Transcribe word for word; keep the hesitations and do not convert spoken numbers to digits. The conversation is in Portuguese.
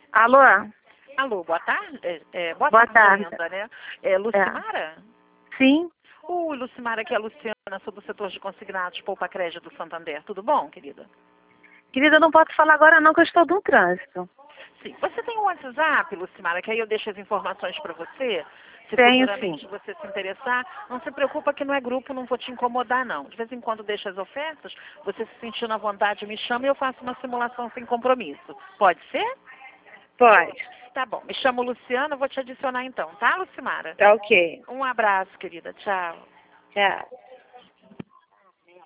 Alô? Alô, boa tarde. É, é, boa, Boa tarde, tarde. ainda, né? É Lucimara? Sim. Oi, Lucimara, aqui é a Luciana, sou do setor de consignados Poupa Crédito do Santander. Tudo bom, querida? Querida, eu não posso falar agora não, que eu estou no trânsito. Sim. Você tem um WhatsApp, Lucimara, que aí eu deixo as informações para você. Se Tenho, futuramente sim. você se interessar, não se preocupa que não é grupo, não vou te incomodar, não. De vez em quando deixa as ofertas, você se sentindo à vontade, me chama e eu faço uma simulação sem compromisso. Pode ser? Pode. Tá bom. Me chamo Luciana, eu vou te adicionar então, tá, Lucimara? Tá ok. Um abraço, querida. Tchau. Tchau.